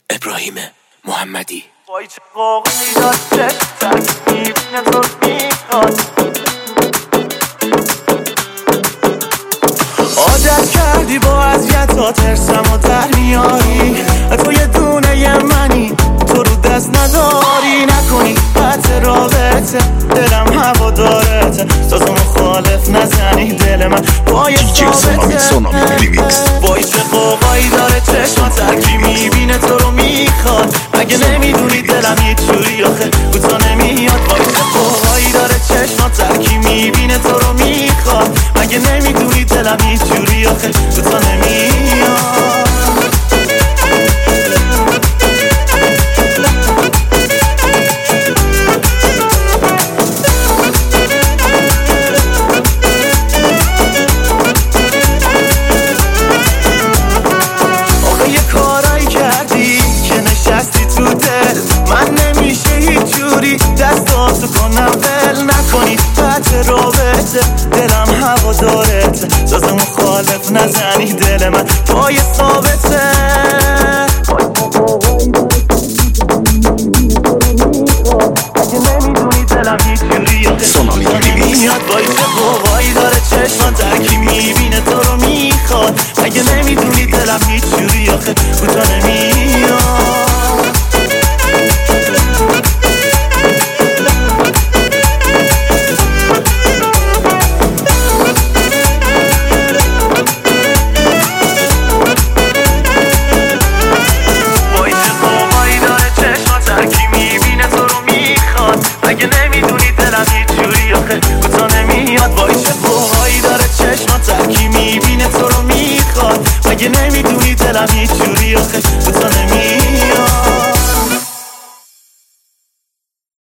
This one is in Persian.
ابراهیم محمدی. وای چه قوقی داد چشم میبینه تو میخواد، عادت کردی با اذیت‌ها ترسم و در میاری، تو یه دونه یه منی، تو رو دست نداری، نکنی قطع رابطه، دلم هوا دارته، سازو مخالف نزنی، دل من پای ثابته. وای چه قوقایی داره چشمات، ترکی میبینه تو رو میخواد، مگه نمیدونی دلم یه جوری آخه بوتا نمیاد. وای چه قوقایی داره چشمات، ترکی میبینه تو رو میخواد، مگه نمیدونی دلم یه جوری آخه بوتا نمیاد.